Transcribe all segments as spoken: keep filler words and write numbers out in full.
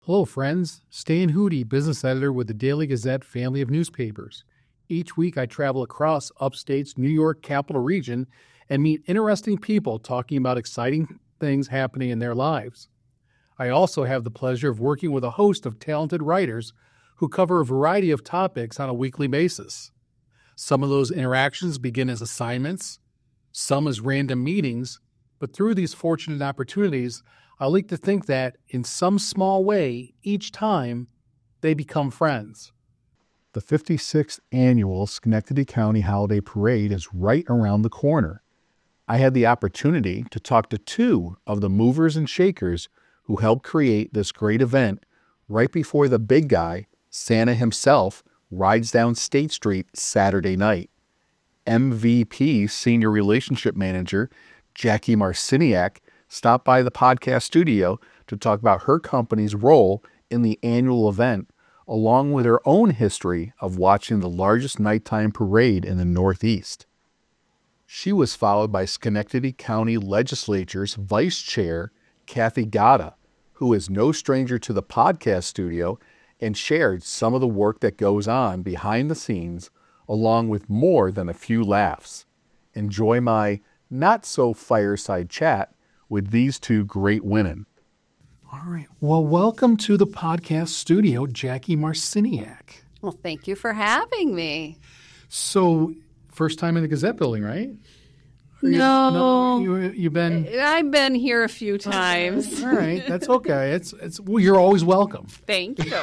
Hello, friends. Stan Hootie, business editor with the Daily Gazette family of newspapers. Each week, I travel across upstate's New York capital region and meet interesting people talking about exciting things happening in their lives. I also have the pleasure of working with a host of talented writers who cover a variety of topics on a weekly basis. Some of those interactions begin as assignments, some as random meetings, but through these fortunate opportunities, I like to think that, in some small way, each time, they become friends. The fifty-sixth annual Schenectady County Holiday Parade is right around the corner. I had the opportunity to talk to two of the movers and shakers who helped create this great event right before the big guy, Santa himself, rides down State Street Saturday night. M V P Senior Relationship Manager Jackie Marciniak stopped by the podcast studio to talk about her company's role in the annual event, along with her own history of watching the largest nighttime parade in the Northeast. She was followed by Schenectady County Legislature's Vice Chair, Kathy Gatta, who is no stranger to the podcast studio and shared some of the work that goes on behind the scenes, along with more than a few laughs. Enjoy my not-so-fireside chat with these two great women. All right. Well, welcome to the podcast studio, Jackie Marciniak. Well, thank you for having me. So, first time in the Gazette building, right? You, no. no you, you've been... I've been here a few times. All right. That's okay. It's it's. Well, you're always welcome. Thank you.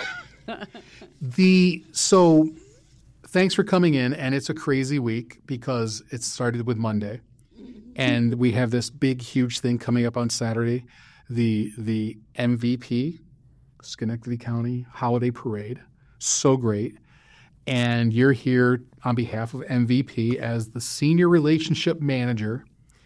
the So, thanks for coming in, and it's a crazy week because it started with Monday. And we have this big, huge thing coming up on Saturday, the the M V P, Schenectady County Holiday Parade. So great. And you're here on behalf of M V P as the Senior Relationship Manager.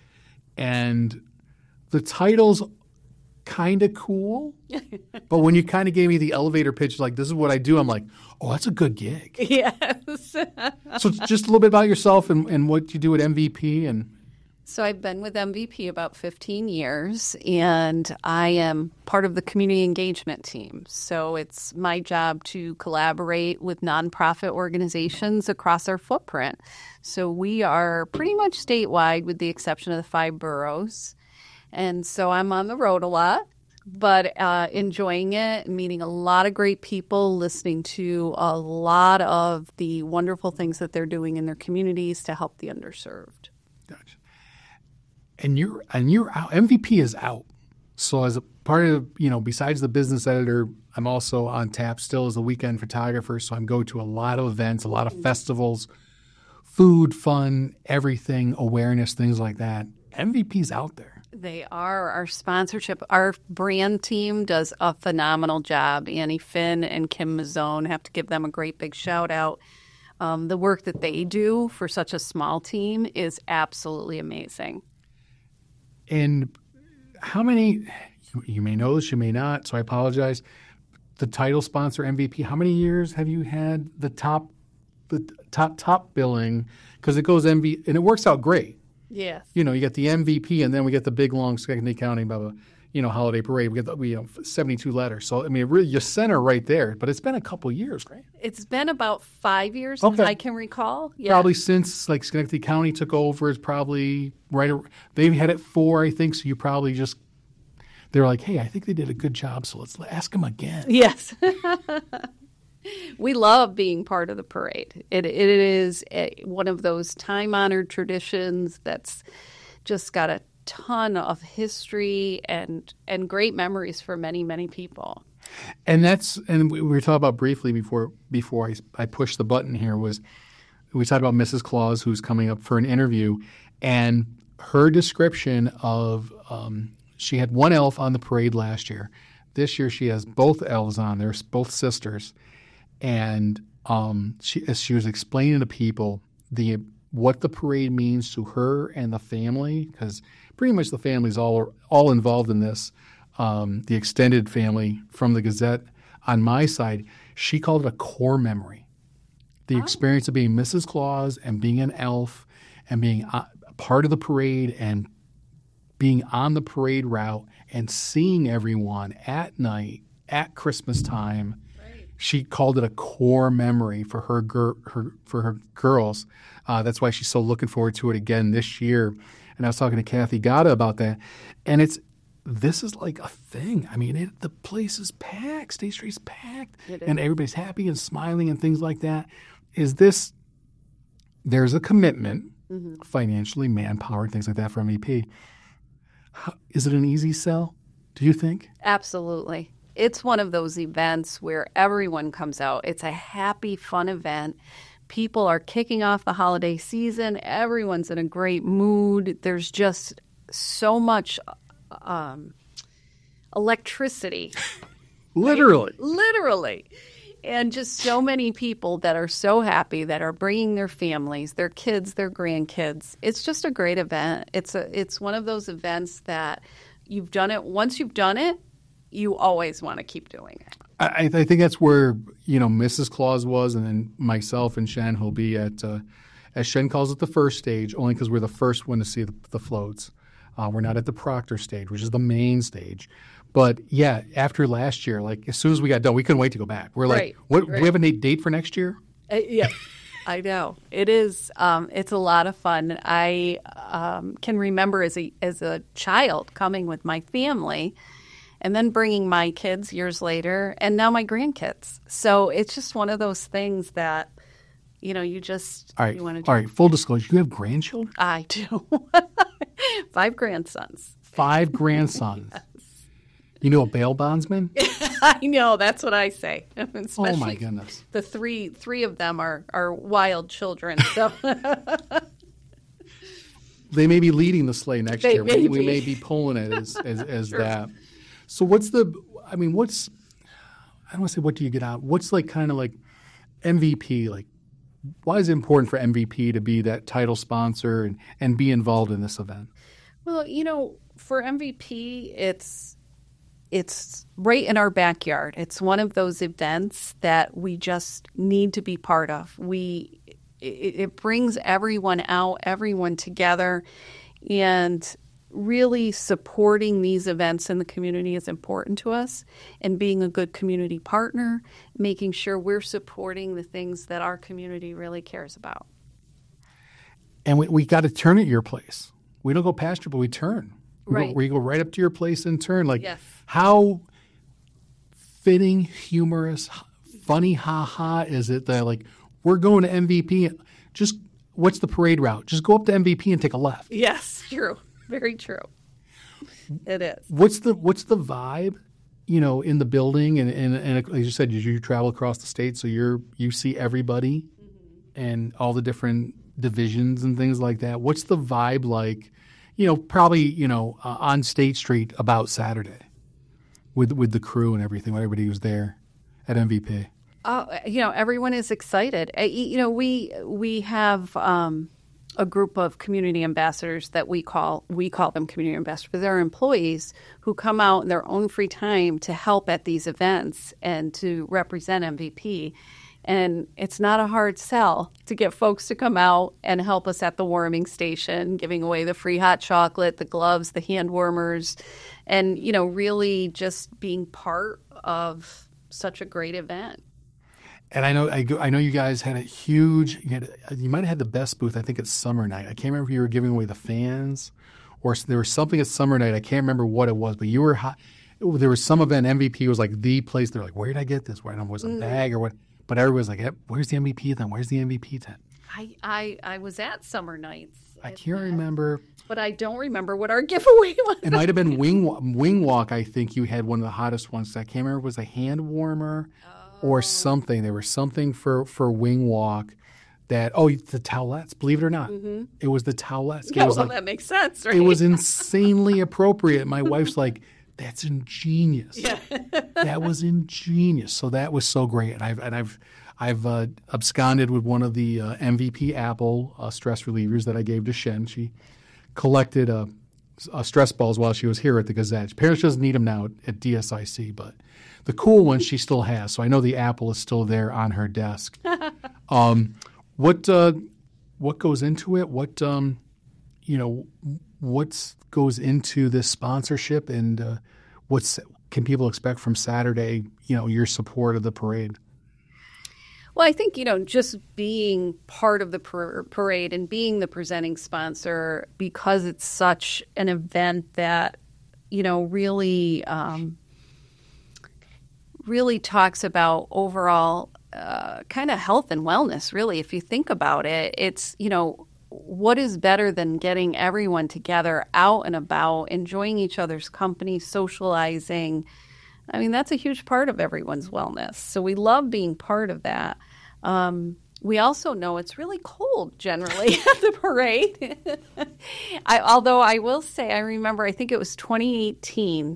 And the title's kind of cool. But when you kind of gave me the elevator pitch, like, this is what I do, I'm like, oh, that's a good gig. Yes. So just a little bit about yourself and, and what you do at M V P and... So I've been with M V P about fifteen years, and I am part of the community engagement team. So it's my job to collaborate with nonprofit organizations across our footprint. So we are pretty much statewide with the exception of the five boroughs. And so I'm on the road a lot, but uh, enjoying it, meeting a lot of great people, listening to a lot of the wonderful things that they're doing in their communities to help the underserved. Gotcha. And you're and you're out. M V P is out. So as a part of, you know, besides the business editor, I'm also on tap still as a weekend photographer. So I'm going to a lot of events, a lot of festivals, food, fun, everything, awareness, things like that. M V P's out there. They are. Our sponsorship, our brand team does a phenomenal job. Annie Finn and Kim Mazzone, have to give them a great big shout out. Um, the work that they do for such a small team is absolutely amazing. And how many, you may know this, you may not, so I apologize. The title sponsor, M V P, how many years have you had the top the top, top billing? Because it goes M V P, and it works out great. Yes. You know, you get the M V P, and then we get the big, long Schenectady County, blah, blah, you know, holiday parade. We get the, we, you know, seventy-two letters. So, I mean, really, you center right there. But it's been a couple years, right? It's been about five years, okay. I can recall. Yeah. Probably since, like, Schenectady County took over. It's probably right – they've had it four, I think, so you probably just – they're like, hey, I think they did a good job, so let's ask them again. Yes. We love being part of the parade. It, it is a, one of those time-honored traditions that's just got a ton of history and and great memories for many, many people. And that's and we were talking about briefly before before I, I pushed the button here was we talked about Missus Claus, who's coming up for an interview, and her description of um, she had one elf on the parade last year. This year she has both elves on there, both sisters, and um, she as she was explaining to people the what the parade means to her and the family, because pretty much the family's all all involved in this. Um, the extended family from the Gazette on my side, she called it a core memory. The oh. experience of being Missus Claus and being an elf and being a part of the parade and being on the parade route and seeing everyone at night at Christmas time. Right. She called it a core memory for her, gir- her for her girls. Uh, that's why she's so looking forward to it again this year. And I was talking to Kathy Gata about that, and it's this is like a thing. I mean, it, the place is packed. State Street's packed, and everybody's happy and smiling and things like that. Is this? There's a commitment, mm-hmm. financially, manpower, and things like that for M V P. How, is it an easy sell? Do you think? Absolutely. It's one of those events where everyone comes out. It's a happy, fun event. People are kicking off the holiday season. Everyone's in a great mood. There's just so much um, electricity. Literally. Right? Literally. And just so many people that are so happy, that are bringing their families, their kids, their grandkids. It's just a great event. It's a, it's one of those events that you've done it. Once you've done it, you always want to keep doing it. I, I think that's where, you know, Missus Claus was, and then myself and Shen will be at, uh, as Shen calls it, the first stage, only because we're the first one to see the, the floats. Uh, we're not at the Proctor stage, which is the main stage. But, yeah, after last year, like, as soon as we got done, we couldn't wait to go back. We're like, right, what, right. do we have a date for next year? Uh, yeah, I know. It is. Um, it's a lot of fun. I um, can remember as a as a child coming with my family and then bringing my kids years later, and now my grandkids. So it's just one of those things that, you know, you just all right, you want to do. All right, full disclosure, you have grandchildren? I do. Five grandsons. Five grandsons. Yes. You know a bail bondsman? I know. That's what I say. Oh, my goodness. The three three of them are, are wild children. So they may be leading the sleigh next they year. May we, we may be pulling it as, as, as sure. that. So what's the – I mean, what's – I don't want to say what do you get out. What's like kind of like M V P? Like why is it important for M V P to be that title sponsor and, and be involved in this event? Well, you know, for M V P, it's – It's right in our backyard. It's one of those events that we just need to be part of. We it, it brings everyone out, everyone together, and really supporting these events in the community is important to us, and being a good community partner, making sure we're supporting the things that our community really cares about. And we, we got to turn at your place. We don't go past you, but we turn. We right. Go, we go right up to your place and turn. Like, yes. How fitting, humorous, funny, ha-ha is it that, like, we're going to M V P. Just what's the parade route? Just go up to M V P and take a left. Yes, true. Very true. It is. What's the what's the vibe, you know, in the building? And, and, and like you said, you travel across the state, so you're you see everybody mm-hmm. and all the different divisions and things like that. What's the vibe like, you know, probably, you know, uh, on State Street about Saturday? With with the crew and everything, when everybody was there at M V P. Uh, you know, everyone is excited. Uh, you know, we we have um, a group of community ambassadors that we call we call them community ambassadors, but they're employees who come out in their own free time to help at these events and to represent M V P. And it's not a hard sell to get folks to come out and help us at the warming station, giving away the free hot chocolate, the gloves, the hand warmers, and, you know, really just being part of such a great event. And I know I, I know you guys had a huge you, had, you might have had the best booth, I think, at Summer Night. I can't remember if you were giving away the fans or there was something at Summer Night. I can't remember what it was, but you were hot. There was some event, M V P was like the place. They're like, where did I get this? Where was it a bag or what? But everyone's like, hey, where's the M V P tent? Where's the M V P tent? I, I, I was at Summer Nights. I can't remember. But I don't remember what our giveaway was. It might have been Wing, Wing Walk, I think you had one of the hottest ones. I can't remember if it was a hand warmer oh. or something. There was something for, for Wing Walk that, oh, the towelettes, believe it or not. Mm-hmm. It was the towelettes. Yeah, it was well, like, that makes sense, right? It was insanely appropriate. My wife's like, that's ingenious. Yeah. That was ingenious. So that was so great. And I've and I've I've uh, absconded with one of the uh, M V P Apple uh, stress relievers that I gave to Shen. She collected uh, uh, stress balls while she was here at the Gazette. Apparently she doesn't need them now at, at D S I C, but the cool ones she still has. So I know the Apple is still there on her desk. um, what uh, what goes into it? What um, you know? What goes into this sponsorship, and uh, what's can people expect from Saturday, you know, your support of the parade? Well, I think, you know, just being part of the par- parade and being the presenting sponsor, because it's such an event that, you know, really, um, really talks about overall uh, kind of health and wellness, really. If you think about it, it's, you know, what is better than getting everyone together out and about, enjoying each other's company, socializing. I mean, that's a huge part of everyone's wellness. So we love being part of that. Um, we also know it's really cold generally at the parade. I, although I will say, I remember, I think it was twenty eighteen.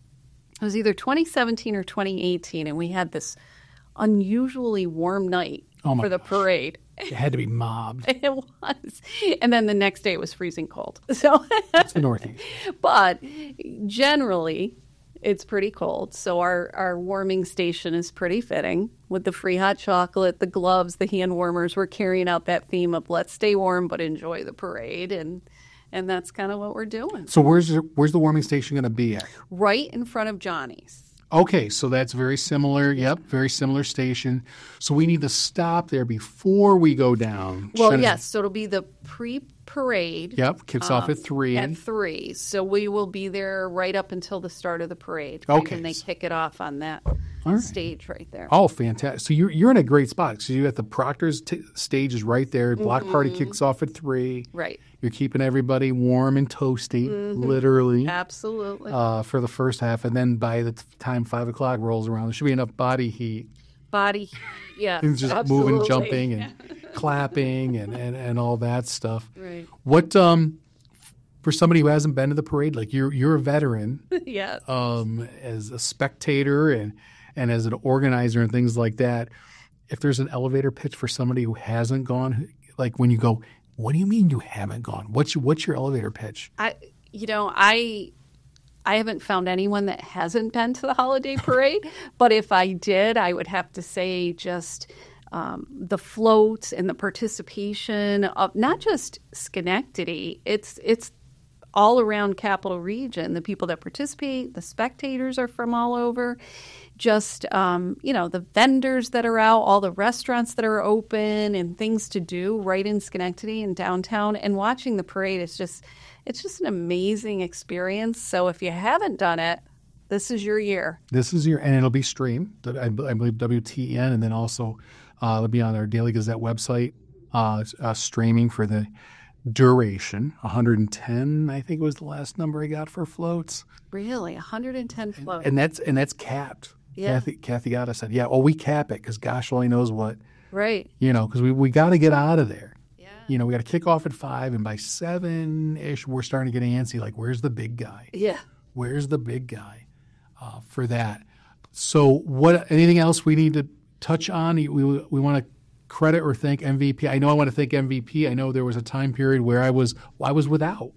It was either twenty seventeen or twenty eighteen, and we had this unusually warm night Oh my for the gosh. parade. It had to be mobbed. It was. And then the next day it was freezing cold. So, It's the Northeast. but generally, it's pretty cold. So our, our warming station is pretty fitting with the free hot chocolate, the gloves, the hand warmers. We're carrying out that theme of let's stay warm but enjoy the parade. And and that's kind of what we're doing. So where's the, where's the warming station going to be at? Right in front of Johnny's. Okay, so that's very similar. Yep, very similar station. So we need to stop there before we go down. Well, Should- yes. So it'll be the pre-parade. Yep, kicks off at three. At three. So we will be there right up until the start of the parade. Okay. And they kick it off on that All right. stage right there. Oh, fantastic! So you're you're in a great spot. So you got the Proctor's t- stage is right there. Block Mm-hmm. party kicks off at three. Right. You're keeping everybody warm and toasty, Mm-hmm. literally, Absolutely. uh, for the first half, and then by the t- time five o'clock rolls around, there should be enough body heat. Body heat. Yeah. It's just absolutely. moving, jumping, and clapping, and, and, and all that stuff. Right. What um, for somebody who hasn't been to the parade, like you're you're a veteran, Yes. um, as a spectator and and as an organizer and things like that. If there's an elevator pitch for somebody who hasn't gone, like when you go, what do you mean you haven't gone? What's your, what's your elevator pitch? I, you know, I, I haven't found anyone that hasn't been to the holiday parade. But if I did, I would have to say just um, the floats and the participation of not just Schenectady. It's it's all around Capital Region. The people that participate, the spectators are from all over. Just, um, you know, the vendors that are out, all the restaurants that are open and things to do right in Schenectady and downtown. And watching the parade is just, it's just an amazing experience. So if you haven't done it, this is your year. This is your, and it'll be streamed, I I believe W T E N, and then also uh, it'll be on our Daily Gazette website, uh, uh, streaming for the duration. one hundred ten, I think was the last number I got for floats. Really, one hundred ten floats. And that's and that's capped. Yeah. Kathy, Kathy Otta said, yeah, well, we cap it because gosh only knows what, Right. you know, because we, we got to get out of there. Yeah. You know, we got to kick off at five, and by seven-ish, we're starting to get antsy, like, where's the big guy? Yeah. Where's the big guy uh, for that? So what? Anything else we need to touch on? We, we want to credit or thank M V P. I know I want to thank M V P. I know there was a time period where I was I was without.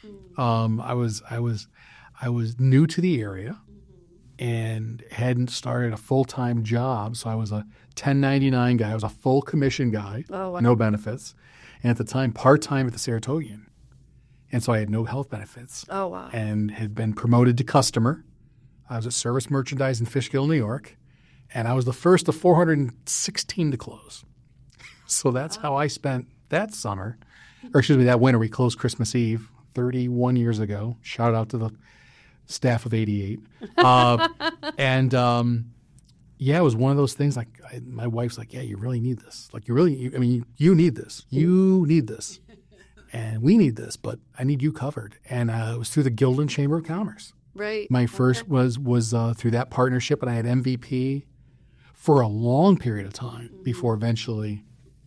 Um, I was I was I was new to the area and hadn't started a full-time job, so I was a ten ninety-nine guy. I was a full commission guy, Oh, wow. no benefits, and at the time part-time at the Saratogian, and so I had no health benefits. Oh, wow. And had been promoted to customer. I was at Service Merchandise in Fishkill, New York, and I was the first of four hundred sixteen to close. So that's how I spent that summer, or excuse me, that winter. We closed Christmas Eve thirty-one years ago. Shout out to the staff of eighty-eight. Uh, and um, yeah, it was one of those things. Like I, my wife's like, "Yeah, you really need this. Like you really, you, I mean, you, you need this. You need this, and we need this. But I need you covered." And uh, it was through the Gildan Chamber of Commerce. Right. My first was was uh, through that partnership, and I had M V P for a long period of time before eventually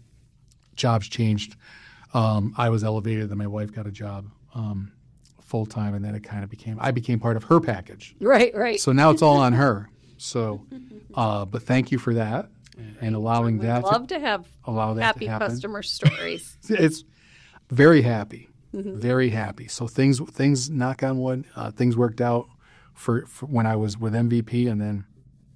jobs changed. Um, I was elevated, then my wife got a job um, full time, and then it kind of became I became part of her package. Right, right. So now it's all on her. So, uh, but thank you for that and allowing We'd that love to, to have allow that happy to happen. customer stories. It's very happy, very happy. So things, things, knock on wood, uh, things worked out for, for when I was with M V P, and then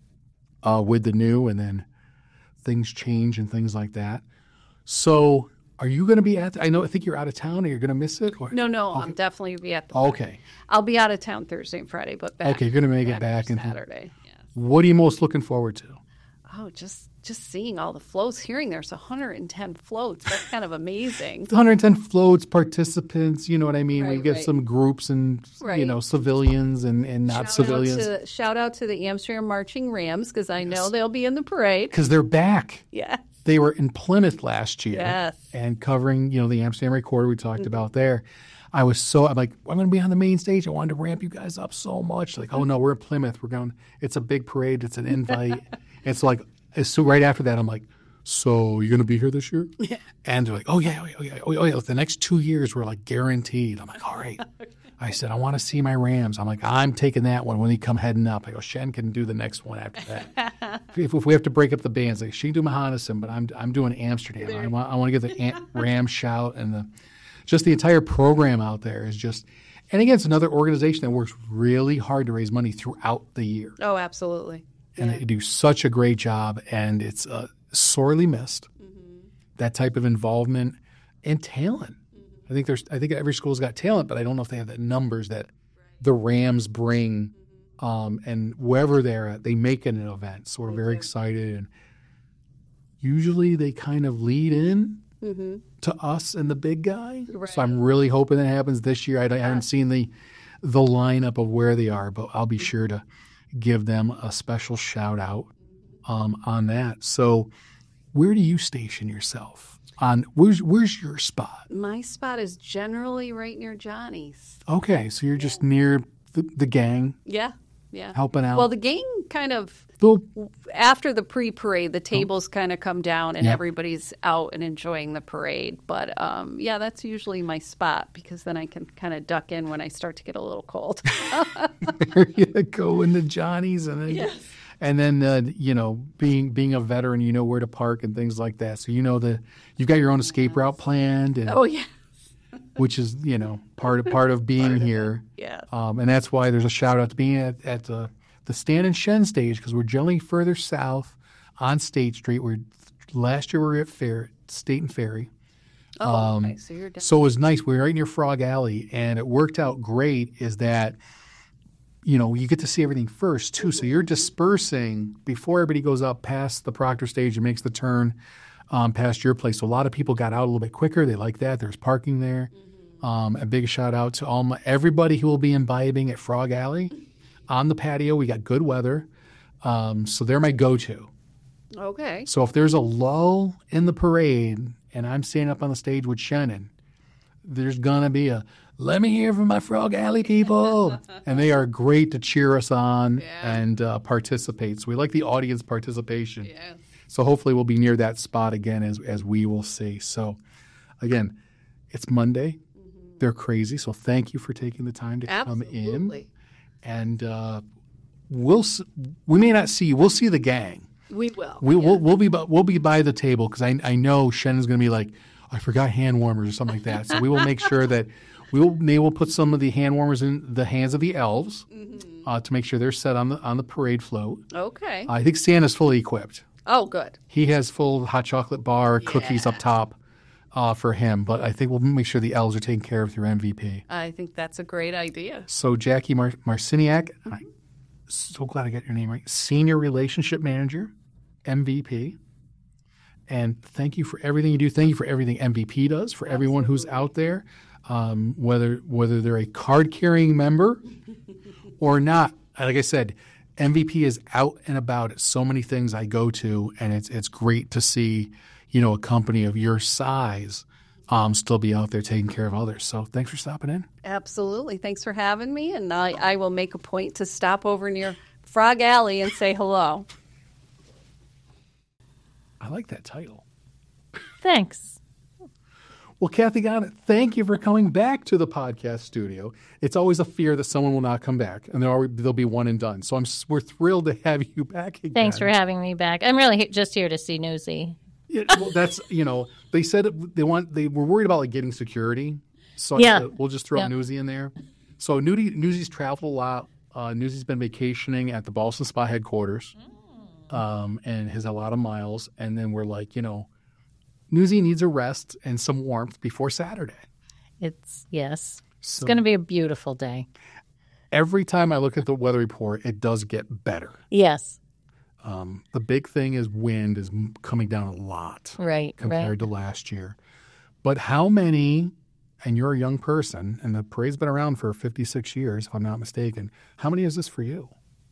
uh, with the new, and then things change and things like that. So Are you going to be at? The, I know. I think you're out of town. Or you're going to miss it. Or? No, no, I'm definitely be at the. Okay. I'll be out of town Thursday and Friday, but back. Okay, you're going to make back it back for and Saturday. Yes. What are you most looking forward to? Oh, just just seeing all the floats, hearing there's one hundred ten floats. That's kind of amazing. one hundred ten floats, participants. You know what I mean. we Right, get right. some groups and you Right. know civilians and, and not Shout civilians Out to, shout out to the Amsterdam Marching Rams because I know they'll be in the parade. because they're back. Yes. They were in Plymouth last year Yes. and covering, you know, the Amsterdam Recorder we talked about there. I was so, I'm like, I'm going to be on the main stage. I wanted to ramp you guys up so much. Like, oh no, we're in Plymouth. We're going, it's a big parade. It's an invite. And so like, so right after that, I'm like, so you're going to be here this year? Yeah. And they're like, oh yeah, oh yeah, oh yeah, oh yeah. The next two years we're like guaranteed. I'm like, all right. I said, I want to see my Rams. I'm like, I'm taking that one when they come heading up. I go, Shen can do the next one after that. if, if we have to break up the bands, like she can do Mahanasim, but I'm I'm doing Amsterdam. I want I want to get the Am- Ram shout and the just the entire program out there is just. And again, it's another organization that works really hard to raise money throughout the year, Oh, absolutely. and they do such a great job. And it's uh, sorely missed that type of involvement and talent. I think there's. I think every school's got talent, but I don't know if they have the numbers that the Rams bring. Um, and wherever they're at, they make it an event. So we're very excited. And usually they kind of lead in to us and the big guy. So I'm really hoping that happens this year. I, don't- I haven't seen the the lineup of where they are, but I'll be sure to give them a special shout out um, on that. So where do you station yourself? On where's where's your spot? My spot is generally right near Johnny's. Okay, so you're just near the, the gang Yeah, yeah. helping out. Well, the gang kind of Well, after the pre-parade, the tables kind of come down and Yep. everybody's out and enjoying the parade. But um, yeah, that's usually my spot because then I can kind of duck in when I start to get a little cold. there you go into Johnny's, and then and then uh, you know being being a veteran, you know where to park and things like that. So you know the you've got your own escape route planned, and, Oh yeah, which is you know part of part of being here. yeah. Um, and that's why there's a shout out to being at, at the, the Stan and Shen stage because we're generally further south on State Street. We're last year we were at Fair State and Ferry. Oh, okay. So you're down. So it was nice. We were right near Frog Alley, and it worked out great. Is that you know you get to see everything first too. So you're dispersing before everybody goes up past the Proctor stage and makes the turn um, past your place. So a lot of people got out a little bit quicker. They like that. There's parking there. Um, a big shout out to all my, everybody who will be imbibing at Frog Alley on the patio. We got good weather, um, so they're my go-to. Okay. So if there's a lull in the parade and I'm standing up on the stage with Shannon, there's gonna be a "Let me hear from my Frog Alley people," and they are great to cheer us on and uh, participate. So we like the audience participation. Yeah. So hopefully we'll be near that spot again as as we will see. So again, it's Monday. They're crazy. So thank you for taking the time to come in. Absolutely. And uh, we'll s- we may not see you. We'll see the gang. We will. We, we'll we'll be by, we'll be by the table because I I know Shannon's going to be like, I forgot hand warmers or something like that. So we will make sure that we will maybe we'll put some of the hand warmers in the hands of the elves uh, to make sure they're set on the on the parade float. Okay. I think Santa's fully equipped. Oh, good. He has full hot chocolate bar, cookies up top uh, for him. But I think we'll make sure the elves are taken care of through M V P. I think that's a great idea. So Jackie Mar- Marciniak, I'm so glad I got your name right, Senior Relationship Manager, M V P. And thank you for everything you do. Thank you for everything M V P does, for everyone who's out there, um, whether whether they're a card-carrying member or not. Like I said, M V P is out and about at so many things I go to, and it's it's great to see, you know, a company of your size um, still be out there taking care of others. So thanks for stopping in. Absolutely. Thanks for having me. And I, I will make a point to stop over near Frog Alley and say hello. I like that title. Thanks. Well, Kathy Gonnet, thank you for coming back to the podcast studio. It's always a fear that someone will not come back, and they'll, they'll be one and done. So I'm we're thrilled to have you back again. Thanks for having me back. I'm really he- just here to see Newsy. Yeah, well, that's you know they said it, they want they were worried about like getting security, so I Yeah. said, we'll just throw Yeah. Newsy in there. So Newsy, Newsy's traveled a lot. Uh, Newsy's been vacationing at the Boston Spa headquarters, um, and has a lot of miles. And then we're like, you know, Newsy needs a rest and some warmth before Saturday. It's, yes. It's So going to be a beautiful day. every time I look at the weather report, it does get better. Yes. Um, the big thing is wind is m- coming down a lot Right. compared right. to last year. But how many, and you're a young person, and the parade's been around for fifty-six years, if I'm not mistaken. How many is this for you?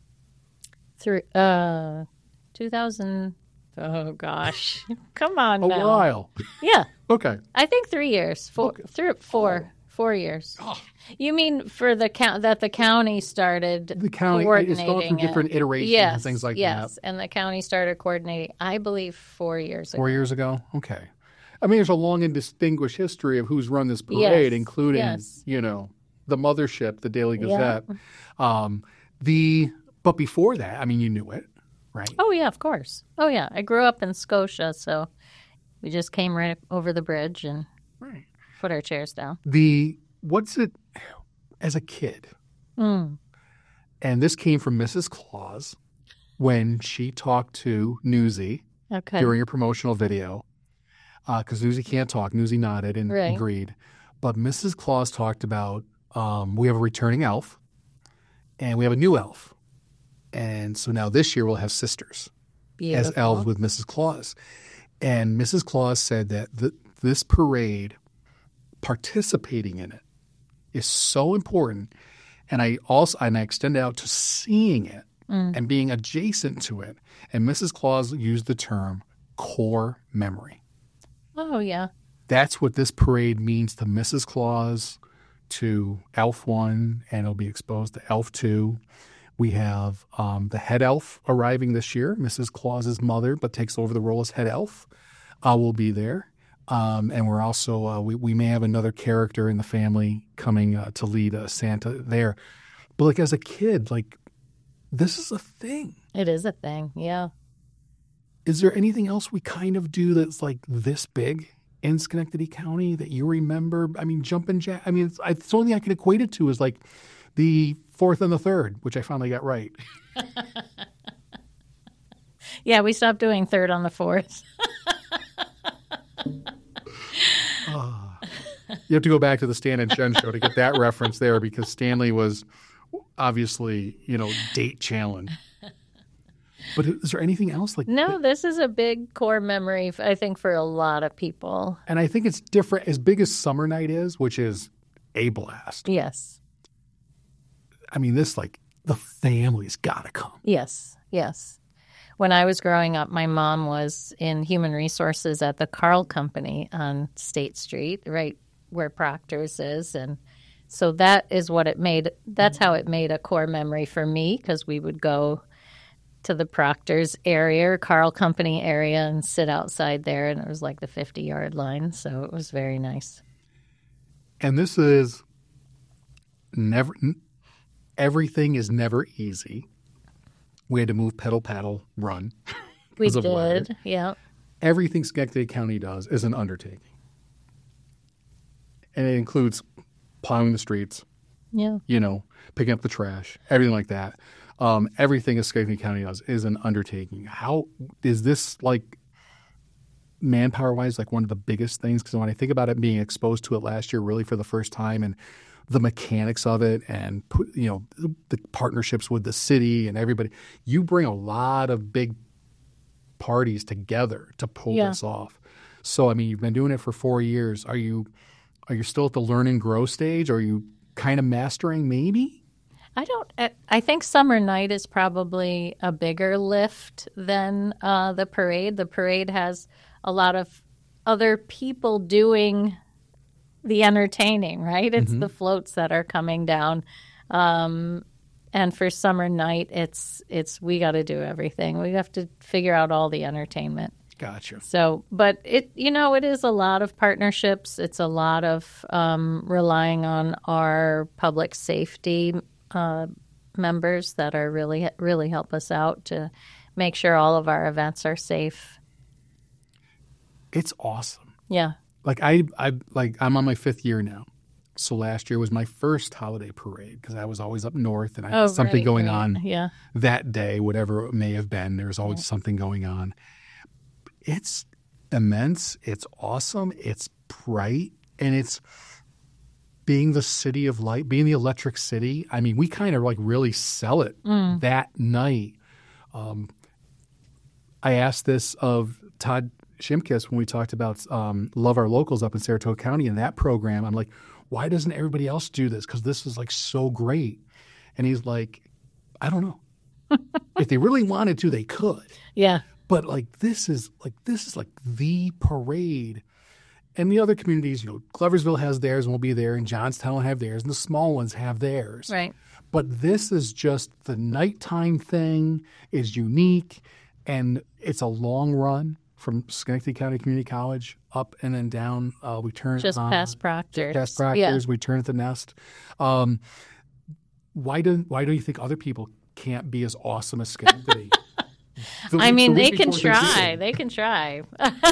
Through, uh, two thousand. Oh, gosh. Come on A now. while. Yeah. Okay. I think three years. Four, Okay. three, four, four years. Oh. You mean for the count that the county started The county, it's coordinating going through it. different iterations yes, and things like yes. that. And the county started coordinating, I believe, four years ago. Four years ago? Okay. I mean, there's a long and distinguished history of who's run this parade, Yes, including, yes. you know, the mothership, the Daily Yeah. Gazette. Um, the But before that, I mean, you knew it, right? Oh, yeah, of course. Oh, yeah. I grew up in Scotia, so we just came right over the bridge and Right. put our chairs down. The What's it as a kid? Mm. And this came from Missus Claus when she talked to Newsy Okay. during a promotional video, because Newsy can't talk. Newsy nodded and Right. agreed. But Missus Claus talked about um, we have a returning elf and we have a new elf. And so now this year we'll have sisters Beautiful. as elves with Missus Claus. And Missus Claus said that th- this parade, participating in it, is so important. And I also and I extend out to seeing it Mm. and being adjacent to it. And Missus Claus used the term core memory. Oh, yeah. That's what this parade means to Missus Claus, to Elf One, and it'll be exposed to Elf Two. We have um, the head elf arriving this year. Missus Claus's mother, but takes over the role as head elf, uh, will be there. Um, and we're also uh, we we may have another character in the family coming uh, to lead uh, Santa there. But like as a kid, like this is a thing. It is a thing. Yeah. Is there anything else we kind of do that's like this big in Schenectady County that you remember? I mean, jumping jack. I mean, it's, I, it's the only thing I can equate it to is like the fourth and the third, which I finally got right. Yeah, we stopped doing third on the fourth. You have to go back to the Stan and Jen show to get that reference there because Stanley was obviously, you know, date challenged. But is there anything else like No, this is a big core memory, I think, for a lot of people. And I think it's different as big as Summer Night is, which is a blast. Yes. I mean, this like the family's got to come. Yes. Yes. When I was growing up, my mom was in human resources at the Carl Company on State Street, right where Proctor's is. And so that is what it made. That's how it made a core memory for me, because we would go to the Proctor's area, Carl Company area, and sit outside there. And it was like the fifty-yard line. So it was very nice. And this is never, everything is never easy. We had to move pedal, paddle, run. We because of weather. did. Yeah. Everything Schenectady County does is an undertaking. And it includes plowing the streets, Yeah. you know, picking up the trash, everything like that. Um, everything that Schenectady County does is an undertaking. How is this like manpower-wise like one of the biggest things? Because when I think about it, being exposed to it last year really for the first time and the mechanics of it and, you know, the partnerships with the city and everybody, you bring a lot of big parties together to pull Yeah. this off. So, I mean, you've been doing it for four years. Are you are you still at the learn and grow stage? Are you kind of mastering maybe? I don't. I- I think Summer Night is probably a bigger lift than uh, the parade. The parade has a lot of other people doing the entertaining, right? It's the floats that are coming down, um, and for Summer Night, it's it's we got to do everything. We have to figure out all the entertainment. Gotcha. So, but it, you know, it is a lot of partnerships. It's a lot of um, relying on our public safety uh, members that are really, really help us out to make sure all of our events are safe. It's awesome. Yeah. Like I, I like I'm on my fifth year now. So last year was my first holiday parade because I was always up north and I had Oh, something right, going right. on Yeah. that day, whatever it may have been. There's always something going on. It's immense. It's awesome. It's bright. And it's being the city of light, being the electric city. I mean, we kind of like really sell it Mm. that night. Um, I asked this of Todd Shimkus when we talked about um, Love Our Locals up in Saratoga County in that program. I'm like, why doesn't everybody else do this? Because this is like so great. And he's like, I don't know. If they really wanted to, they could. Yeah. But like this is like this is like the parade. And the other communities, you know, Gloversville has theirs and will be there, and Johnstown will have theirs, and the small ones have theirs. Right. But this is just the nighttime thing is unique, and it's a long run from Schenectady County Community College up and then down. Uh, we turn Just uh, past Proctor's. past Proctor's. Yeah. We turn at the Nest. Um, why do why do you think other people can't be as awesome as Schenectady? The I week- mean, the they week can before try. Thanksgiving. They can try.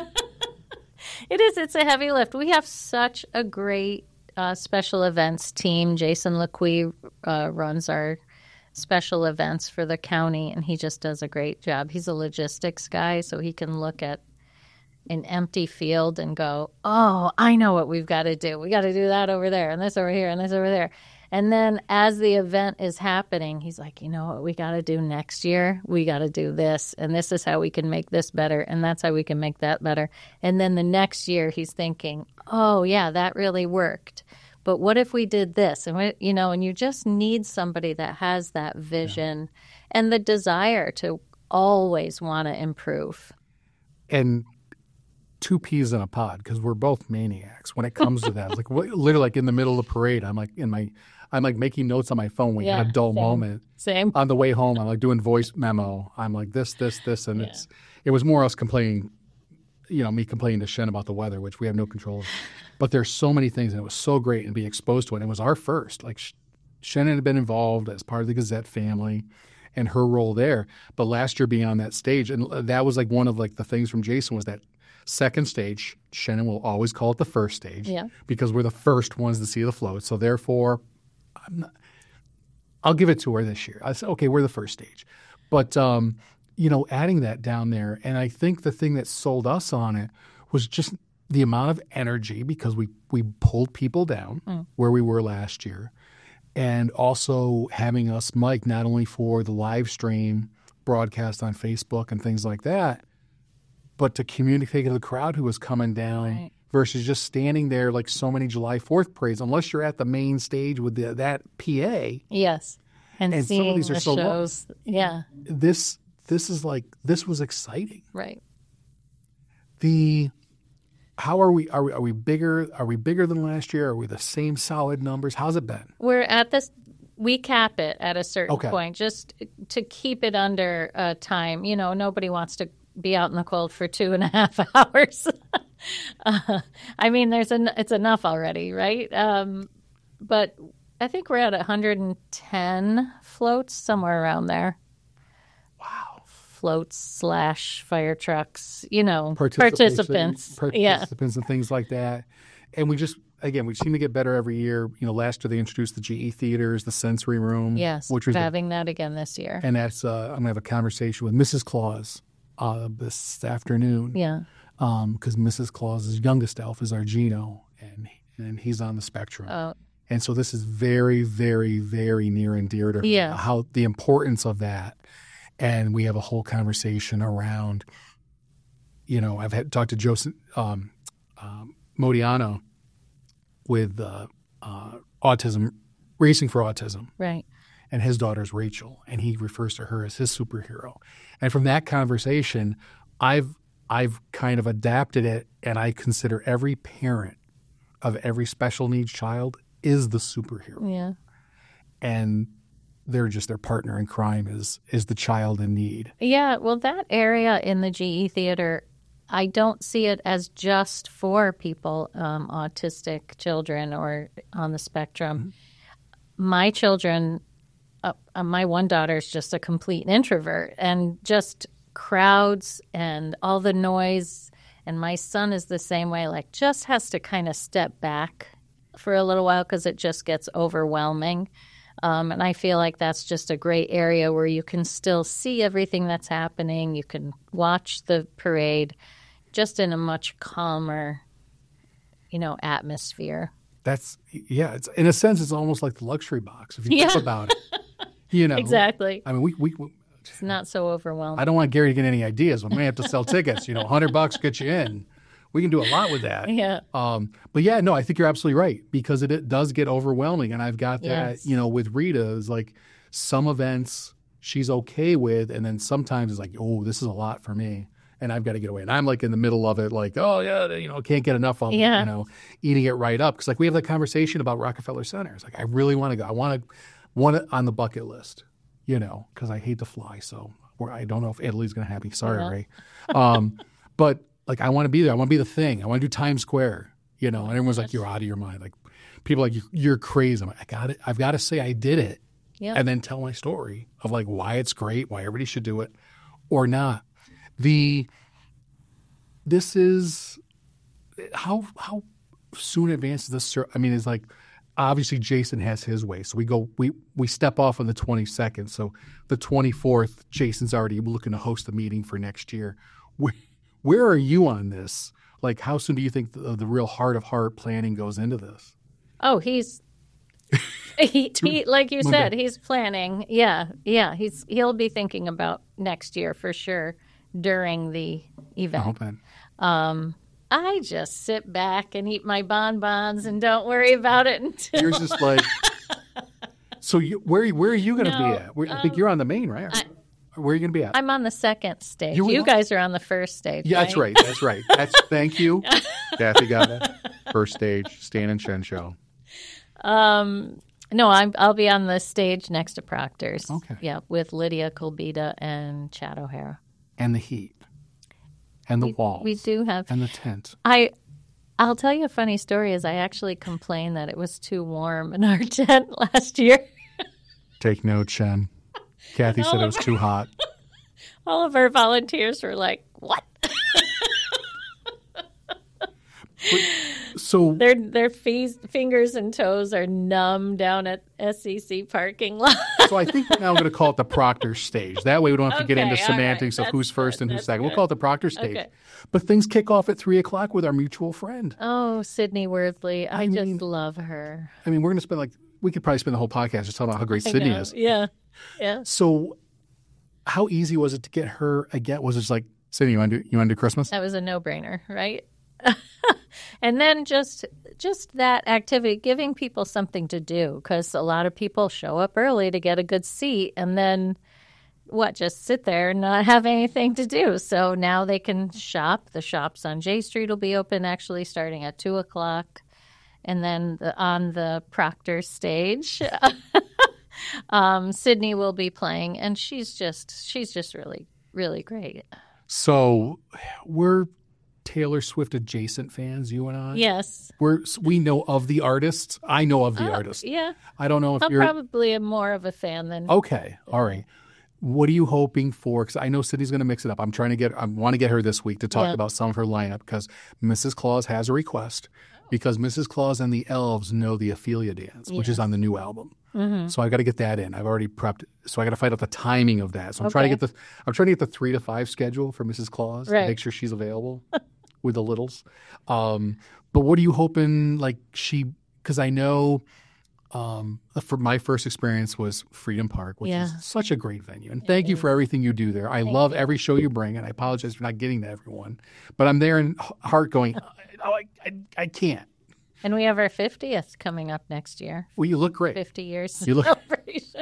It is. It's a heavy lift. We have such a great uh, special events team. Jason LeQuy uh, runs our special events for the county, and he just does a great job. He's a logistics guy, so he can look at an empty field and go, oh, I know what we've got to do. We got to do that over there, and this over here, and this over there. And then as the event is happening, he's like, you know what we got to do next year? We got to do this, and this is how we can make this better, and that's how we can make that better. And then the next year he's thinking, oh, yeah, that really worked. But what if we did this? And, we, you know, and you just need somebody that has that vision yeah. and the desire to always want to improve. And two peas in a pod, because we're both maniacs when it comes to that. Like literally, like in the middle of the parade, I'm like in my, I'm like making notes on my phone. We yeah, had a dull same, moment. Same. On the way home, I'm like doing voice memo. I'm like this, this, this, and yeah. it's. It was more us complaining, you know, me complaining to Shen about the weather, which we have no control of. But there's so many things, and it was so great and being exposed to it. And it was our first. Like Shannon had been involved as part of the Gazette family, and her role there. But last year being on that stage, and that was like one of like the things from Jason was that. Second stage, Shannon will always call it the first stage yeah. because we're the first ones to see the float. So therefore, I'm not, I'll give it to her this year. I said, okay, we're the first stage. But, um, you know, adding that down there, and I think the thing that sold us on it was just the amount of energy because we, we pulled people down mm. where we were last year, and also having us mic not only for the live stream broadcast on Facebook and things like that, but to communicate to the crowd who was coming down right. versus just standing there like so many July fourth parades, unless you're at the main stage with the, that P A. Yes. And, and seeing some of these the are so shows. long. Yeah. This this is like this was exciting. Right. The how are we are we are we bigger are we bigger than last year? Are we the same solid numbers? How's it been? We're at this we cap it at a certain okay. point just to keep it under uh, time. You know, nobody wants to be out in the cold for two and a half hours. uh, I mean, there's an, it's enough already, right? Um, but I think we're at one hundred ten floats, somewhere around there. Wow. Floats slash fire trucks, you know, Participation, participants. Participants yeah. and things like that. And we just, again, we seem to get better every year. You know, last year they introduced the G E theaters, the sensory room. Yes, which was having the, that again this year. And that's, uh, I'm going to have a conversation with Missus Claus uh, this afternoon. Yeah. Because um, Missus Claus's youngest elf is our Gino, and and he's on the spectrum. Oh. And so this is very, very, very near and dear to her, yeah. how the importance of that. And we have a whole conversation around, you know, I've had talked to Joseph um, um, Modiano with uh, uh, autism, Racing for Autism. Right. And his daughter's Rachel, and he refers to her as his superhero. And from that conversation, I've I've kind of adapted it, and I consider every parent of every special needs child is the superhero. Yeah. And they're just their partner in crime is is the child in need. Yeah, well, that area in the G E theater, I don't see it as just for people, um, autistic children or on the spectrum. Mm-hmm. My children, uh, uh, my one daughter is just a complete introvert, and just crowds and all the noise. And my son is the same way, like just has to kind of step back for a little while because it just gets overwhelming. Um, and I feel like that's just a great area where you can still see everything that's happening. You can watch the parade just in a much calmer, you know, atmosphere. That's yeah. It's in a sense, it's almost like the luxury box if you Yeah. think about it. You know, Exactly. I mean, we we. we It's not so overwhelming. I don't want Gary to get any ideas. We may have to sell tickets. You know, hundred bucks get you in. We can do a lot with that. Yeah. Um, but yeah, no, I think you're absolutely right because it, it does get overwhelming, and I've got that. Yes. You know, with Rita, is like some events she's okay with, and then sometimes it's like, oh, this is a lot for me, and I've got to get away. And I'm like in the middle of it, like, oh yeah, you know, can't get enough of it, Yeah. you know, eating it right up because like we have that conversation about Rockefeller Center. It's like I really want to go. I want to want it on the bucket list, you know, because I hate to fly, so. Where I don't know if Italy's going to have me. Sorry, Yeah. Ray. Um, but like, I want to be there. I want to be the thing. I want to do Times Square. You know, and everyone's like, "You're out of your mind." Like, people are like, "You're crazy." I'm like, I got it. I've got to say I did it, Yeah. and then tell my story of like why it's great, why everybody should do it, or not. The this is how how soon in advance is this? Sur- I mean, it's like. Obviously, Jason has his way, so we go. We we step off on the twenty-second. So the twenty-fourth, Jason's already looking to host a meeting for next year. Where, where are you on this? Like, how soon do you think the, the real heart of heart planning goes into this? Oh, he's he, he like you said, he's planning. Yeah, yeah. He's he'll be thinking about next year for sure during the I event. hope that. Um, I just sit back and eat my bonbons and don't worry about it until You're just like. So you, where where are you going to No, be at? Where, I think you're on the main, right? I- where are you going to be at? I'm on the second stage. You- You, guys are on the first stage. yeah, that's right. That's right. That's thank you, Kathy. Got it. First stage, Stan and Chen show. Um, no, I'm. I'll be on the stage next to Proctor's. Okay. Yeah, with Lydia Kolbita and Chad O'Hara. And the heat, and the walls, We do have. and the tent. I. I'll tell you a funny story. Is I actually complained that it was too warm in our tent last year. Take note, Chen. Kathy said it was too hot. All of our volunteers were like, "What?" So Their their fees, fingers and toes are numb down at S E C parking lot. So I think now I'm going to call it the Proctor stage. That way we don't have to get Okay, into all right. semantics of That's who's first good. and who's That's second. We'll good. call it the Proctor stage. Okay. But things kick off at three o'clock with our mutual friend. Oh, Sydney Worthley. I, I just mean- love her. I mean, we're going to spend like, we could probably spend the whole podcast just talking about how great I Sydney know. is. Yeah. Yeah. So how easy was it to get her again? Was it just like, Sydney, you want to do, you want to do Christmas? That was a no-brainer, right? And then just just that activity, giving people something to do, because a lot of people show up early to get a good seat and then what, just sit there and not have anything to do. So now they can shop. The shops on J Street will be open actually starting at two o'clock. And then the, on the Proctor stage, um, Sydney will be playing, and she's just she's just really, really great. So we're Taylor Swift adjacent fans, you and I. Yes. We're we know of the artists. I know of the Oh, artist. Yeah. I don't know if I'm you're probably a more of a fan than okay. All right. What are you hoping for? Because I know Sydney's going to mix it up. I'm trying to get. I want to get her this week to talk Yeah. about some of her lineup because Missus Claus has a request. Because Missus Claus and the Elves know the Ophelia dance, which is on the new album. Mm-hmm. So I got to get that in. I've already prepped. So I got to find out the timing of that. So I'm trying to Okay. get the. I'm trying to get the three to five schedule for Missus Claus. Right. To make sure she's available with the littles. Um, but what are you hoping? Like she, because I know. Um, for my first experience was Freedom Park, which Yeah. is such a great venue. And thank you for everything you do there. I love every show you bring, and I apologize for not getting to everyone. But I'm there in heart going, oh, I, I, I can't. And we have our fiftieth coming up next year. Well, you look great. fifty years You look- celebration.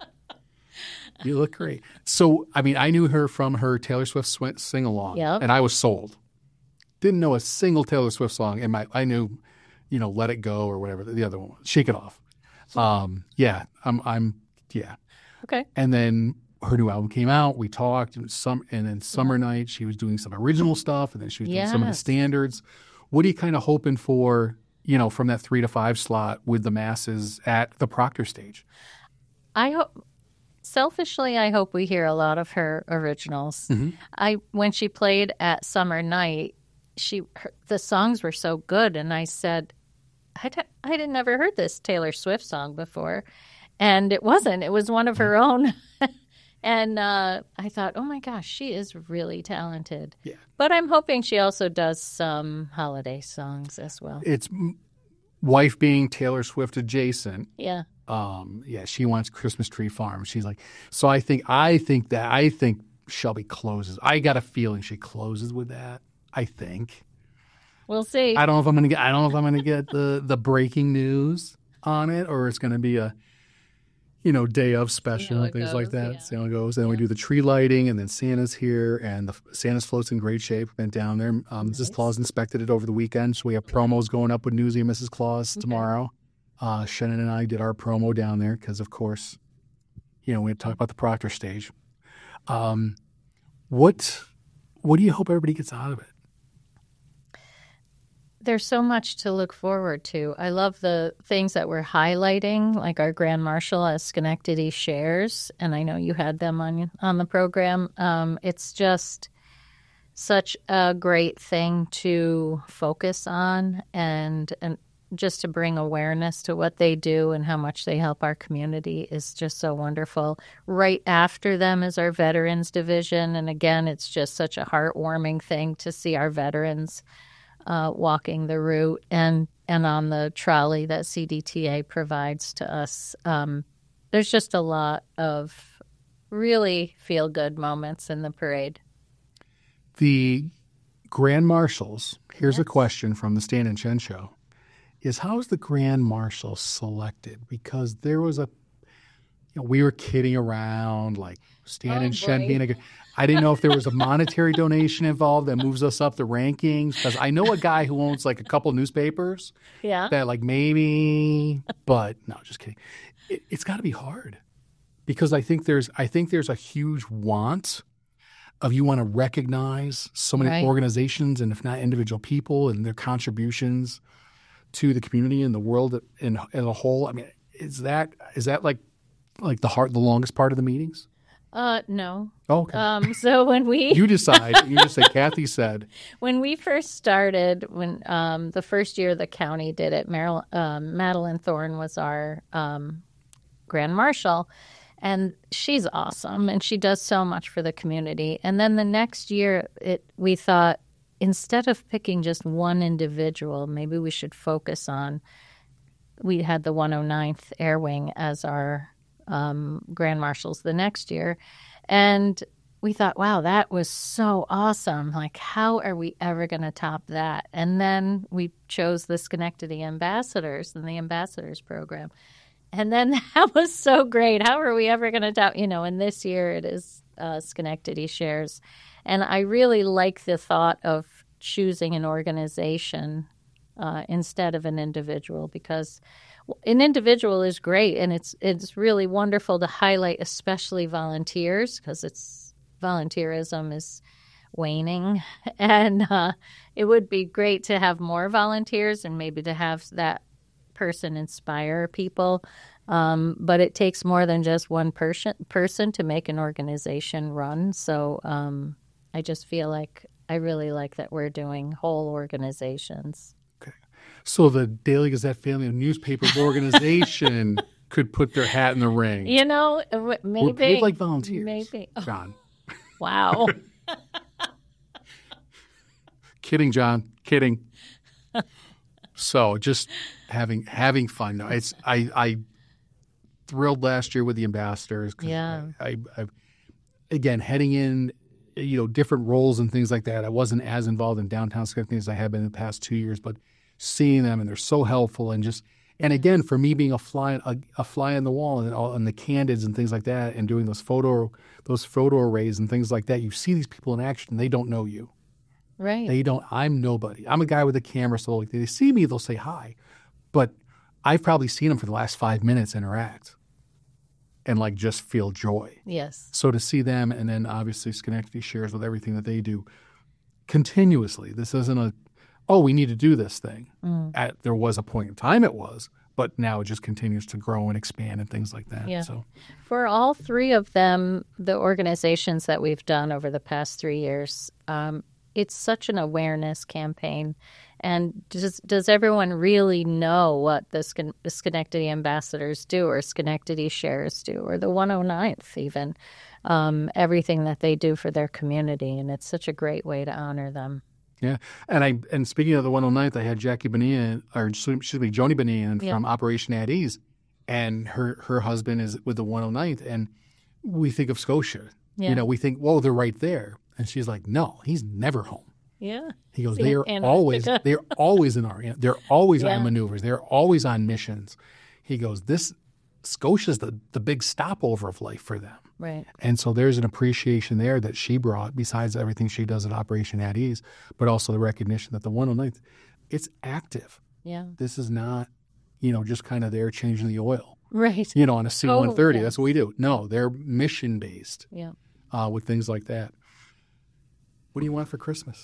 You look great. So, I mean, I knew her from her Taylor Swift sw- sing along, Yep. and I was sold. Didn't know a single Taylor Swift song. In my, I knew, you know, Let It Go or whatever the other one was. Shake It Off. Um, yeah, I'm, I'm, yeah. Okay. And then her new album came out. We talked, and some, and then Summer Night, she was doing some original stuff, and then she was doing some of the Yes. standards. What are you kind of hoping for? You know, from that three to five slot with the masses at the Proctor stage. I hope, selfishly, I hope we hear a lot of her originals. Mm-hmm. I when she played at Summer Night, she her, the songs were so good, and I said, I d- I had never heard this Taylor Swift song before, and it wasn't. It was one of her own And uh, I thought, oh my gosh, she is really talented. Yeah. But I'm hoping she also does some holiday songs as well. It's wife being Taylor Swift adjacent. Yeah. Um, yeah, she wants Christmas Tree Farm. She's like, so I think, I think that, I think Shelby closes. I got a feeling she closes with that. I think. We'll see. I don't know if I'm gonna get. I don't know if I'm gonna get the the breaking news on it, or it's gonna be a, you know, day of special and things goes, like that. yeah. See how it goes. And then we do the tree lighting, and then Santa's here, and the Santa's float's in great shape. Went down there. Um, nice. Missus Claus inspected it over the weekend, so we have promos going up with Newsy and Missus Claus okay. tomorrow. Uh, Shannon and I did our promo down there because, of course, you know, we had to talk about the Proctor stage. Um, what what do you hope everybody gets out of it? There's so much to look forward to. I love the things that we're highlighting, like our Grand Marshal as Schenectady Shares, and I know you had them on on the program. Um, it's just such a great thing to focus on and and just to bring awareness to what they do and how much they help our community is just so wonderful. Right after them is our Veterans Division, and again, it's just such a heartwarming thing to see our veterans Uh, walking the route and, and on the trolley that C D T A provides to us. Um, there's just a lot of really feel-good moments in the parade. The Grand Marshals, here's yes. a question from the Stan and Chen show, is how is the Grand Marshal selected? Because there was a, you know, we were kidding around, like Stan oh, and Chen boy. being a I didn't know if there was a monetary donation involved that moves us up the rankings. Because I know a guy who owns like a couple newspapers. Yeah. That like maybe, but no, just kidding. It, it's got to be hard because I think there's I think there's a huge want of you want to recognize so many right. organizations and if not individual people and their contributions to the community and the world in, in a whole. I mean, is that is that like like the heart, the longest part of the meetings? Uh, no. Oh, okay. Um, so when we you decide, you just say, Kathy said. When we first started, when um, the first year the county did it, Maryl, um, Madeline Thorne was our um, Grand Marshal, and she's awesome, and she does so much for the community. And then the next year, it we thought instead of picking just one individual, maybe we should focus on. We had the one oh ninth Air Wing as our Um, Grand Marshals the next year. And we thought, wow, that was so awesome. Like, how are we ever going to top that? And then we chose the Schenectady Ambassadors and the Ambassadors program. And then that was so great. How are we ever going to top, you know, and this year it is uh, Schenectady Shares. And I really like the thought of choosing an organization uh, instead of an individual because an individual is great, and it's it's really wonderful to highlight, especially volunteers, because it's volunteerism is waning, and uh, it would be great to have more volunteers and maybe to have that person inspire people. Um, but it takes more than just one person person to make an organization run. So um, I just feel like I really like that we're doing whole organizations. So the Daily Gazette family of newspapers organization could put their hat in the ring. You know, maybe. We're paid like volunteers. Maybe. Oh. John. Wow. Kidding, John. Kidding. So just having having fun. No, it's I I thrilled last year with the ambassadors. Yeah. I, I, I again heading in, you know, different roles and things like that. I wasn't as involved in downtown Schenectady as I have been in the past two years, but seeing them and they're so helpful and just and again for me being a fly a, a fly on the wall and all and the candids and things like that and doing those photo those photo arrays and things like that, you see these people in action. They don't know you. Right. They don't. I'm nobody. I'm a guy with a camera, so like they see me, they'll say hi, but I've probably seen them for the last five minutes interact, and like just feel joy. Yes. So to see them, and then obviously Schenectady Shares with everything that they do continuously. This isn't a, oh, we need to do this thing. Mm. At there was a point in time it was, but now it just continues to grow and expand and things like that. Yeah. So for all three of them, the organizations that we've done over the past three years. Um, It's such an awareness campaign. And does, does everyone really know what the, Schen- the Schenectady Ambassadors do or Schenectady Shares do or the one oh ninth even? um, everything that they do for their community. And it's such a great way to honor them. Yeah, and I and speaking of the one oh ninth, I had Jackie Bonilla, or excuse me, Joni Bonilla Yeah. from Operation at Ease, and her her husband is with the one oh ninth, and we think of Scotia. Yeah. You know, we think, well, they're right there, and she's like, no, he's never home. Yeah. He goes, See, they are Antarctica. always they're always in our they're always Yeah. on maneuvers, they're always on missions. He goes, this Scotia's the the big stopover of life for them. Right. And so there's an appreciation there that she brought, besides everything she does at Operation at Ease, but also the recognition that the one oh ninth, it's active. Yeah. This is not, you know, just kind of there changing the oil, Right. you know, on a C one thirty. Oh, yeah. That's what we do. No, they're mission-based Yeah. uh, with things like that. What do you want for Christmas?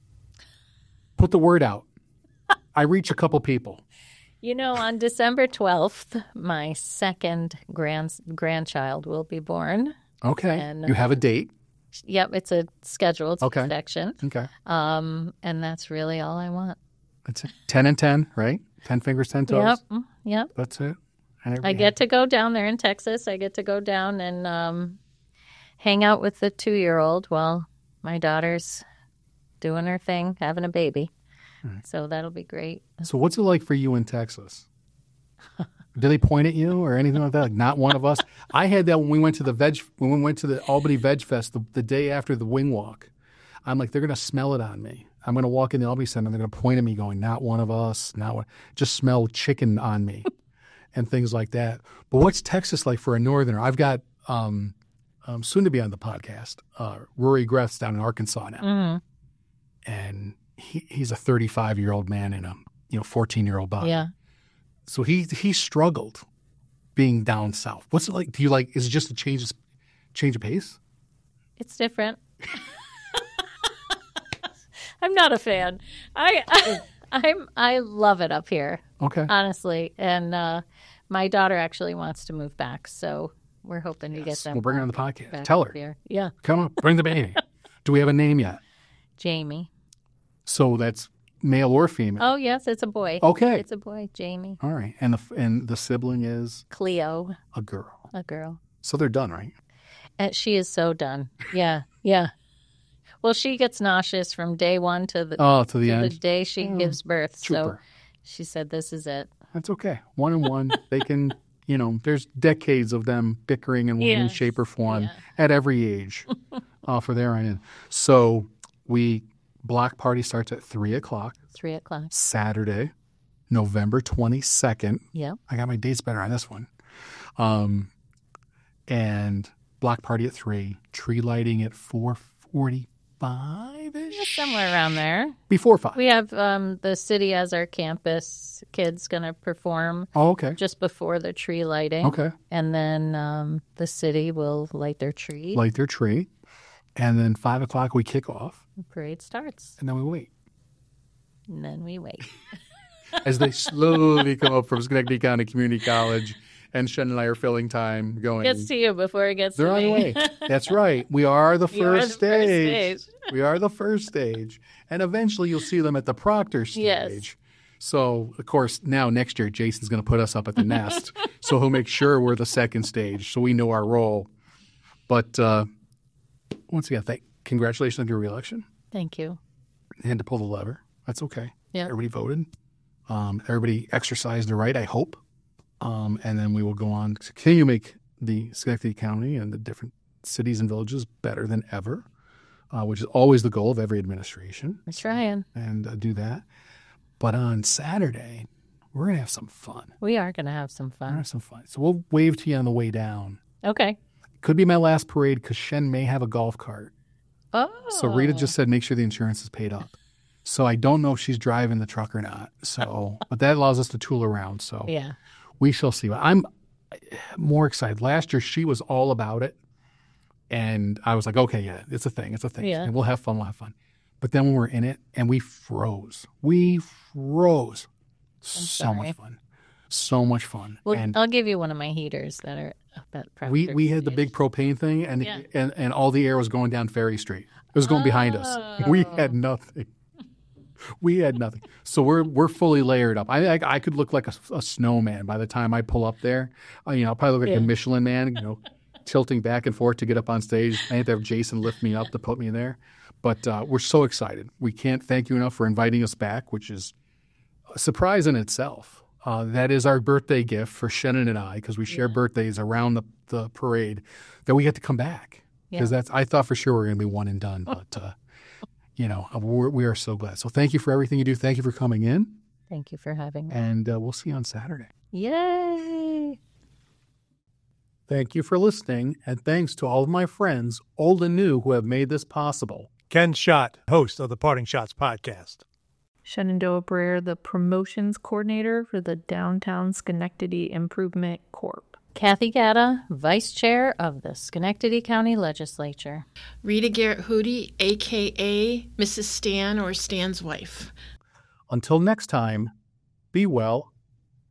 Put the word out. I reach a couple people. You know, on December twelfth, my second grand grandchild will be born. Okay. And- You have a date. Yep, it's a scheduled Okay. section. Okay. Um, and that's really all I want. That's it. ten and ten, right? ten fingers, ten toes. Yep. mm, Yep. That's it. And I every- get to go down there in Texas. I get to go down and um, hang out with the two-year-old while my daughter's doing her thing, having a baby. So that'll be great. So what's it like for you in Texas? Do they point at you or anything like that? Like, not one of us? I had that when we went to the veg when we went to the Albany Veg Fest the, the day after the wing walk. I'm like, they're gonna smell it on me. I'm gonna walk in the Albany Center and they're gonna point at me going, not one of us, not one, just smell chicken on me and things like that. But what's Texas like for a northerner? I've got um, um soon to be on the podcast, uh, Rory Greff's down in Arkansas now. Mhm. And he, he's a thirty-five-year-old man in a you know fourteen-year-old body. Yeah. So he he struggled being down south. What's it like? Do you like? Is it just a change of change of pace? It's different. I'm not a fan. I, I I'm I love it up here, Okay. honestly. And uh, my daughter actually wants to move back, so we're hoping to get them. We'll bring her on the podcast. back Tell up her. here. Yeah, Come on, bring the baby. Do we have a name yet? Jamie. So that's male or female. Oh yes, it's a boy. Okay. It's a boy, Jamie. All right. And the and the sibling is Cleo, a girl. a girl. So they're done, right? And she is so done. Yeah, yeah. Well, she gets nauseous from day one to the, Oh, to the to the end. day she gives birth. So Trooper. she said, "This is it." That's okay. One and one. They can, you know, there's decades of them bickering in one Yes. shape or form Yeah. at every age uh, for their end. So we, block party starts at three o'clock Three o'clock. Saturday, November twenty-second. Yeah. I got my dates better on this one. Um, and block party at three, tree lighting at four forty-five-ish? Somewhere around there. Before five. We have um, the city as our campus. Kids going to perform Oh, okay. just before the tree lighting. Okay. And then um, the city will light their tree. Light their tree. And then five o'clock we kick off, The parade starts. and then we wait. And then we wait. As they slowly come up from Schenectady County Community College, and Shen and I are filling time going. Gets to you before it gets They're to on the me. way. That's right. We are the We are first the stage. first stage. We are the first stage. And eventually you'll see them at the Proctor stage. Yes. So, of course, now next year, Jason's going to put us up at the nest. So he'll make sure we're the second stage so we know our role. But uh, once again, thank, congratulations on your reelection. Thank you. You had to pull the lever. That's okay. Yeah. Everybody voted. Um, everybody exercised their right, I hope. Um, and then we will go on to continue to make the Schenectady County and the different cities and villages better than ever, uh, which is always the goal of every administration, We're trying. and uh, do that. But on Saturday, we're going to have some fun. We are going to have some We're going to fun. have some fun. So we'll wave to you on the way down. Okay. Could be my last parade because Shen may have a golf cart. Oh. So Rita just said make sure the insurance is paid up. So I don't know if she's driving the truck or not. So, but that allows us to tool around. So Yeah. we shall see. I'm more excited. Last year she was all about it, and I was like, okay, yeah, it's a thing, it's a thing, Yeah. and we'll have fun, we'll have fun. But then when we're in it, and we froze, we froze. So sorry. much fun, so much fun. Well, and I'll give you one of my heaters that are up at Proctor we we had the Stage. big propane thing, and, Yeah. and and all the air was going down Ferry Street. It was going behind us. We Oh. had nothing. We had nothing. So we're we're fully layered up. I I, I could look like a, a snowman by the time I pull up there. Uh, you know, I'll probably look like Yeah. a Michelin man. You know, tilting back and forth to get up on stage. I had to have Jason lift me up to put me there. But uh, we're so excited. We can't thank you enough for inviting us back, which is a surprise in itself. Uh, that is our birthday gift for Shannon and I, because we share yeah. birthdays around the, the parade, that we get to come back. Because yeah. that's I thought for sure we were going to be one and done. But, uh, you know, we're, we are so glad. So thank you for everything you do. Thank you for coming in. Thank you for having me. And uh, we'll see you on Saturday. Yay! Thank you for listening, and thanks to all of my friends, old and new, who have made this possible. Ken Schott, host of the Parting Shots podcast. Shenandoah Breer, the promotions coordinator for the Downtown Schenectady Improvement Corp. Kathy Gatta, Vice Chair of the Schenectady County Legislature. Rita Garrett Hootie, a k a. Missus Stan or Stan's wife. Until next time, be well